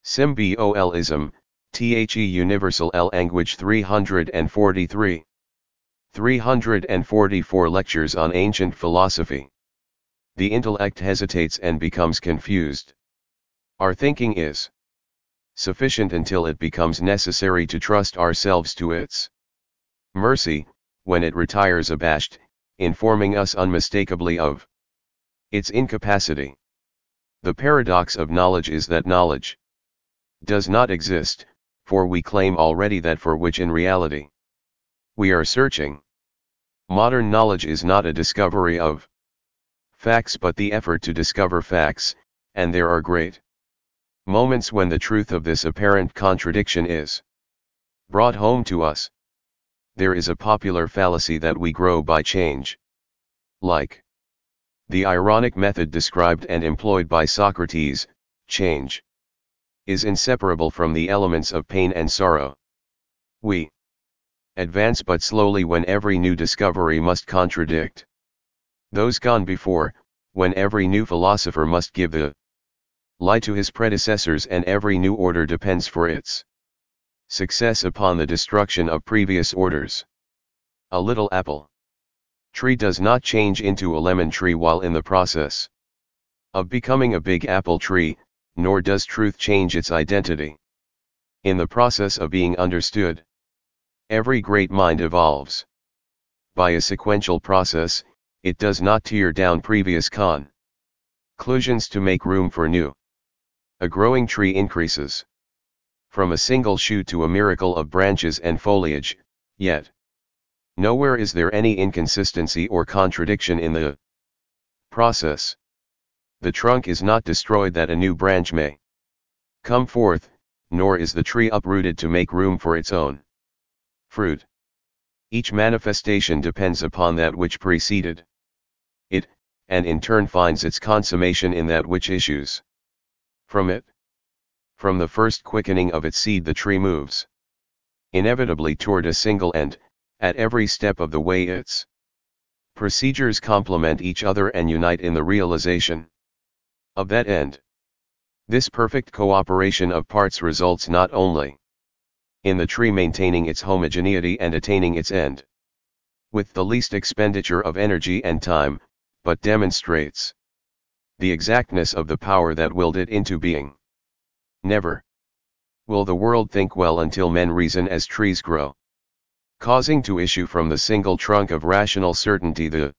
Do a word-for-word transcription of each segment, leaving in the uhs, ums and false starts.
Symbiolism, The Universal Language three hundred forty-three. three hundred forty-four Lectures on Ancient Philosophy. The intellect hesitates and becomes confused. Our thinking is sufficient until it becomes necessary to trust ourselves to its mercy, when it retires abashed, informing us unmistakably of its incapacity. The paradox of knowledge is that knowledge does not exist, for we claim already that for which in reality we are searching. Modern knowledge is not a discovery of facts but the effort to discover facts, and there are great moments when the truth of this apparent contradiction is brought home to us. There is a popular fallacy that we grow by change. Like the ironic method described and employed by Socrates, change is inseparable from the elements of pain and sorrow. We advance but slowly when every new discovery must contradict those gone before, when every new philosopher must give the lie to his predecessors, and every new order depends for its success upon the destruction of previous orders. A little apple tree does not change into a lemon tree while in the process of becoming a big apple tree, nor does truth change its identity in the process of being understood. Every great mind evolves by a sequential process. It does not tear down previous conclusions to make room for new. A growing tree increases from a single shoot to a miracle of branches and foliage, yet nowhere is there any inconsistency or contradiction in the process. The trunk is not destroyed that a new branch may come forth, nor is the tree uprooted to make room for its own fruit. Each manifestation depends upon that which preceded it, and in turn finds its consummation in that which issues from it. From the first quickening of its seed the tree moves inevitably toward a single end. At every step of the way its procedures complement each other and unite in the realization of that end. This perfect cooperation of parts results not only in the tree maintaining its homogeneity and attaining its end with the least expenditure of energy and time, but demonstrates the exactness of the power that willed it into being. Never will the world think well until men reason as trees grow, causing to issue from the single trunk of rational certainty the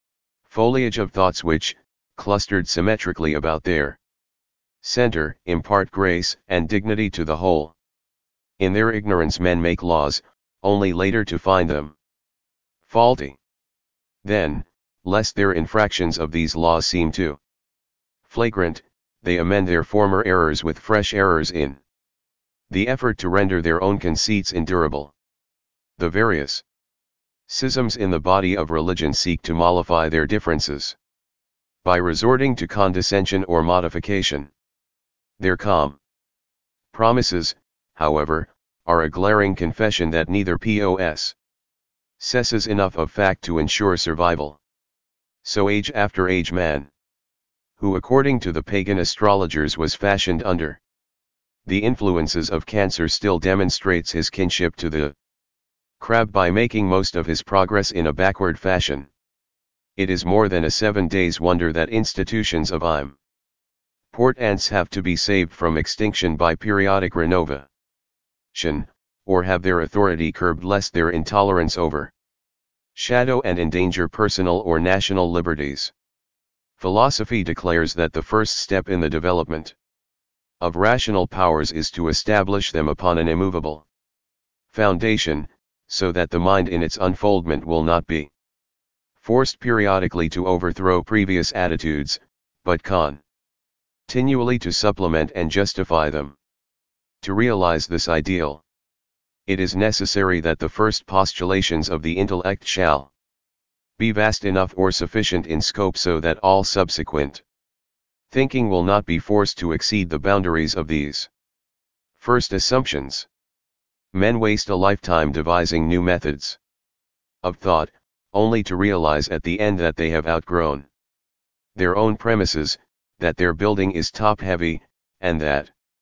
foliage of thoughts which, clustered symmetrically about their center, impart grace and dignity to the whole. In their ignorance men make laws, only later to find them faulty. Then, lest their infractions of these laws seem too flagrant, they amend their former errors with fresh errors in the effort to render their own conceits endurable. The various schisms in the body of religion seek to mollify their differences by resorting to condescension or modification. Their calm promises, however, are a glaring confession that neither possesses enough of fact to ensure survival. So age after age man, who according to the pagan astrologers was fashioned under the influences of Cancer, still demonstrates his kinship to the crab by making most of his progress in a backward fashion. It is more than a seven days wonder that institutions of importance have to be saved from extinction by periodic renovation, or have their authority curbed lest their intolerance over shadow and endanger personal or national liberties. Philosophy declares that the first step in the development of rational powers is to establish them upon an immovable foundation, so that the mind in its unfoldment will not be forced periodically to overthrow previous attitudes, but continually to supplement and justify them. To realize this ideal, it is necessary that the first postulations of the intellect shall be vast enough or sufficient in scope so that all subsequent thinking will not be forced to exceed the boundaries of these first assumptions. Men waste a lifetime devising new methods of thought, only to realize at the end that they have outgrown their own premises, that their building is top-heavy, and that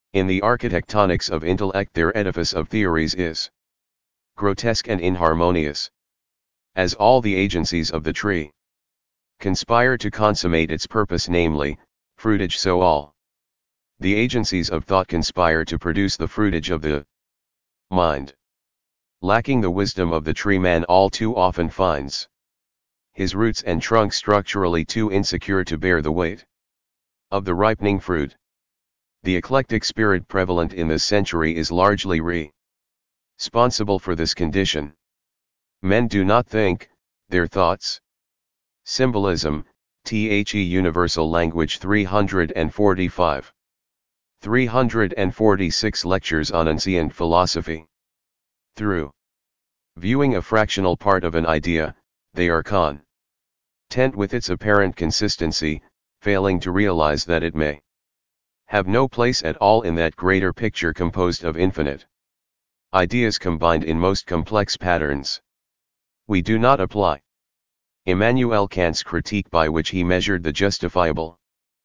In the architectonics of intellect, their edifice of theories is grotesque and inharmonious. As all the agencies of the tree conspire to consummate its purpose, namely, fruitage, so all the agencies of thought conspire to produce the fruitage of the mind. Lacking the wisdom of the tree, man all too often finds his roots and trunk structurally too insecure to bear the weight of the ripening fruit. The eclectic spirit prevalent in this century is largely responsible for this condition. Men do not think, their thoughts. Symbolism, The Universal Language three hundred forty-five. three hundred forty-six Lectures on Ancient Philosophy. Through viewing a fractional part of an idea, they are content with its apparent consistency, failing to realize that it may have no place at all in that greater picture composed of infinite ideas combined in most complex patterns. We do not apply Immanuel Kant's critique by which he measured the justifiableness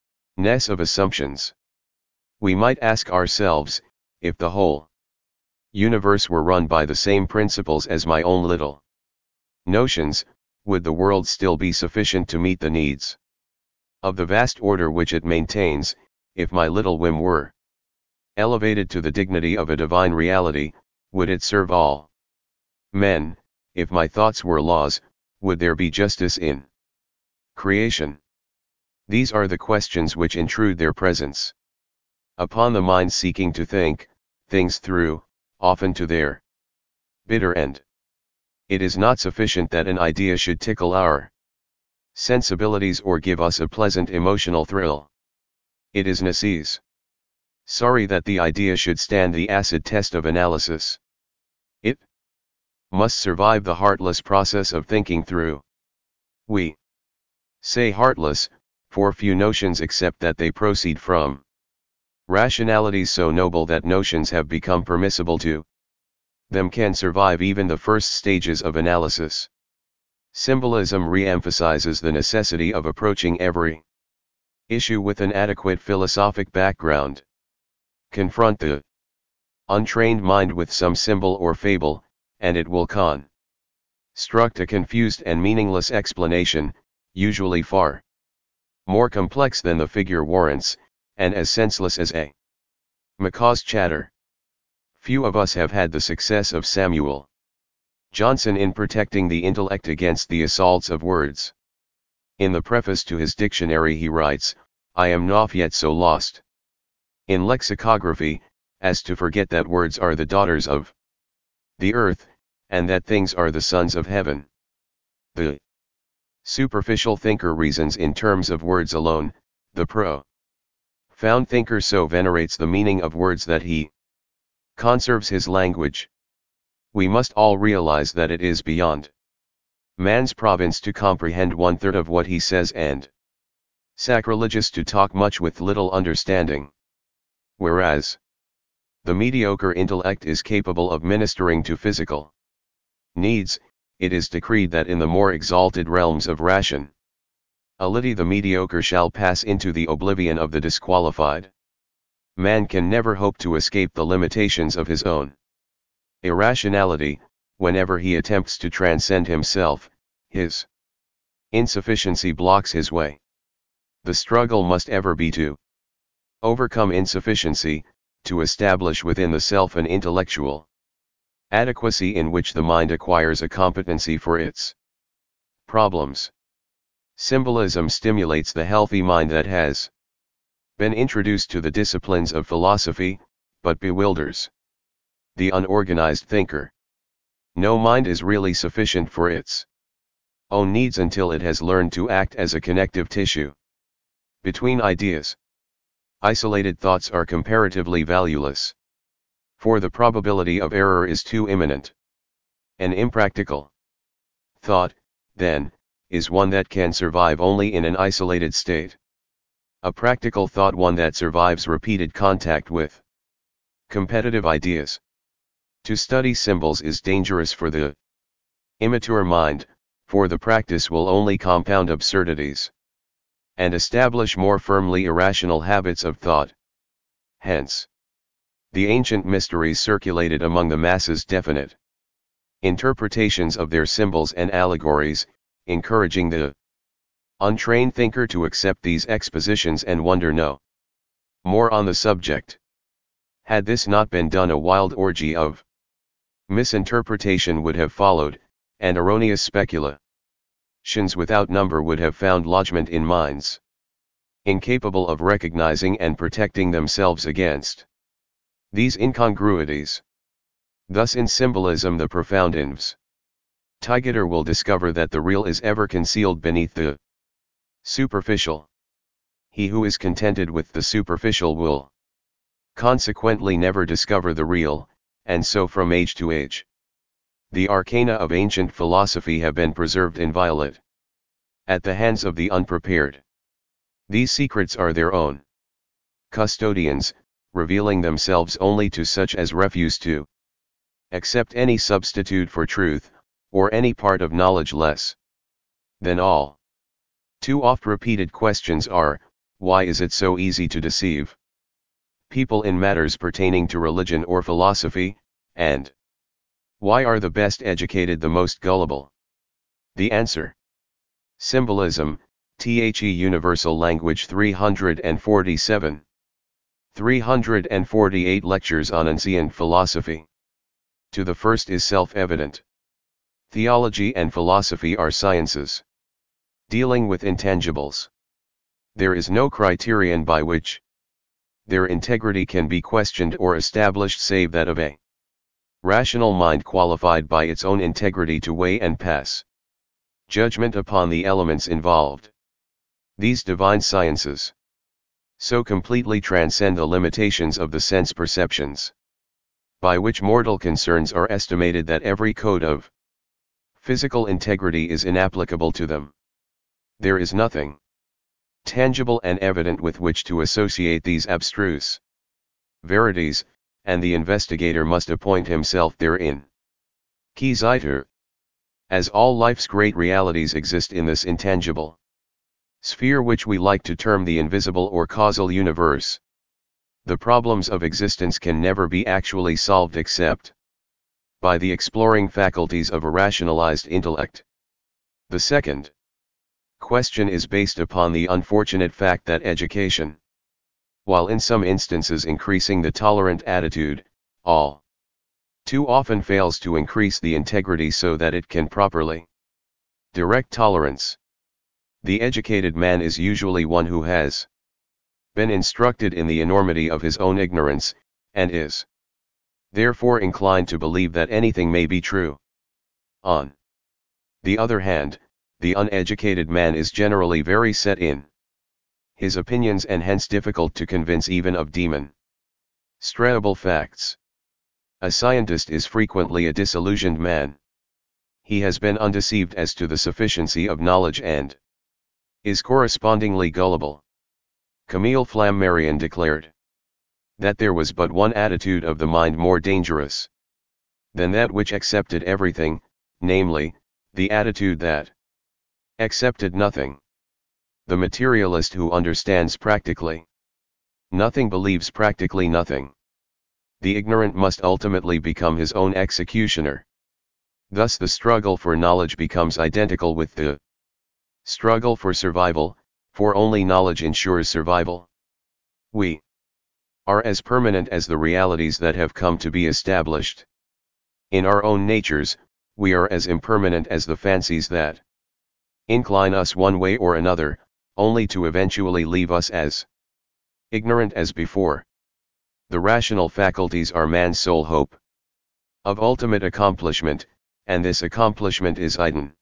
of assumptions. We might ask ourselves, if the whole universe were run by the same principles as my own little notions, would the world still be sufficient to meet the needs of the vast order which it maintains? If my little whim were elevated to the dignity of a divine reality, would it serve all men? If my thoughts were laws, would there be justice in creation? These are the questions which intrude their presence upon the mind seeking to think things through, often to their bitter end. It is not sufficient that an idea should tickle our sensibilities or give us a pleasant emotional thrill. It is necessary that the idea should stand the acid test of analysis. It must survive the heartless process of thinking through. We say heartless, for few notions except that they proceed from rationalities so noble that notions have become permissible to them can survive even the first stages of analysis. Symbolism re-emphasizes the necessity of approaching every issue with an adequate philosophic background. Confront the untrained mind with some symbol or fable, and it will construct a confused and meaningless explanation, usually far more complex than the figure warrants, and as senseless as a macaw's chatter. Few of us have had the success of Samuel Johnson in protecting the intellect against the assaults of words. In the preface to his dictionary he writes, "I am not yet so lost in lexicography, as to forget that words are the daughters of the earth, and that things are the sons of heaven." The superficial thinker reasons in terms of words alone, the profound thinker so venerates the meaning of words that he conserves his language. We must all realize that it is beyond man's province to comprehend one third of what he says, and sacrilegious to talk much with little understanding. Whereas the mediocre intellect is capable of ministering to physical needs, it is decreed that in the more exalted realms of rationality the mediocre shall pass into the oblivion of the disqualified. Man can never hope to escape the limitations of his own irrationality. Whenever he attempts to transcend himself, his insufficiency blocks his way. The struggle must ever be to overcome insufficiency, to establish within the self an intellectual adequacy in which the mind acquires a competency for its problems. Symbolism stimulates the healthy mind that has been introduced to the disciplines of philosophy, but bewilders the unorganized thinker. No mind is really sufficient for its own needs until it has learned to act as a connective tissue between ideas. Isolated thoughts are comparatively valueless, for the probability of error is too imminent. An impractical thought, then, is one that can survive only in an isolated state. A practical thought one that survives repeated contact with competitive ideas. To study symbols is dangerous for the immature mind, for the practice will only compound absurdities and establish more firmly irrational habits of thought. Hence, The ancient mysteries circulated among the masses definite interpretations of their symbols and allegories, encouraging the untrained thinker to accept these expositions and wonder no more on the subject. Had this not been done, a wild orgy of misinterpretation would have followed, and erroneous speculations without number would have found lodgment in minds incapable of recognizing and protecting themselves against these incongruities. Thus in symbolism the profound investigator will discover that the real is ever concealed beneath the superficial. He who is contented with the superficial will consequently never discover the real, and so from age to age the arcana of ancient philosophy have been preserved inviolate at the hands of the unprepared. These secrets are their own custodians, revealing themselves only to such as refuse to accept any substitute for truth, or any part of knowledge less than all. Two oft-repeated questions are, why is it so easy to deceive people in matters pertaining to religion or philosophy, and why are the best educated the most gullible? The answer: symbolism. The Universal Language three hundred forty-seven. three hundred forty-eight Lectures on Ancient Philosophy. To the first is self-evident. Theology and philosophy are sciences dealing with intangibles. There is no criterion by which their integrity can be questioned or established save that of a rational mind qualified by its own integrity to weigh and pass judgment upon the elements involved. These divine sciences so completely transcend the limitations of the sense perceptions by which mortal concerns are estimated that every code of physical integrity is inapplicable to them. There is nothing tangible and evident with which to associate these abstruse verities, and the investigator must appoint himself therein. Quieter. As all life's great realities exist in this intangible sphere which we like to term the invisible or causal universe, the problems of existence can never be actually solved except by the exploring faculties of a rationalized intellect. The second question is based upon the unfortunate fact that education, while in some instances increasing the tolerant attitude, all too often fails to increase the integrity so that it can properly direct tolerance. The educated man is usually one who has been instructed in the enormity of his own ignorance, and is therefore inclined to believe that anything may be true. On the other hand, the uneducated man is generally very set in his opinions and hence difficult to convince even of demonstrable facts. A scientist is frequently a disillusioned man. He has been undeceived as to the sufficiency of knowledge and is correspondingly gullible. Camille Flammarion declared that there was but one attitude of the mind more dangerous than that which accepted everything, namely, the attitude that accepted nothing. The materialist who understands practically nothing believes practically nothing. The ignorant must ultimately become his own executioner. Thus the struggle for knowledge becomes identical with the struggle for survival, for only knowledge ensures survival. We are as permanent as the realities that have come to be established. In our own natures, we are as impermanent as the fancies that incline us one way or another, only to eventually leave us as ignorant as before. The rational faculties are man's sole hope of ultimate accomplishment, and this accomplishment is hidden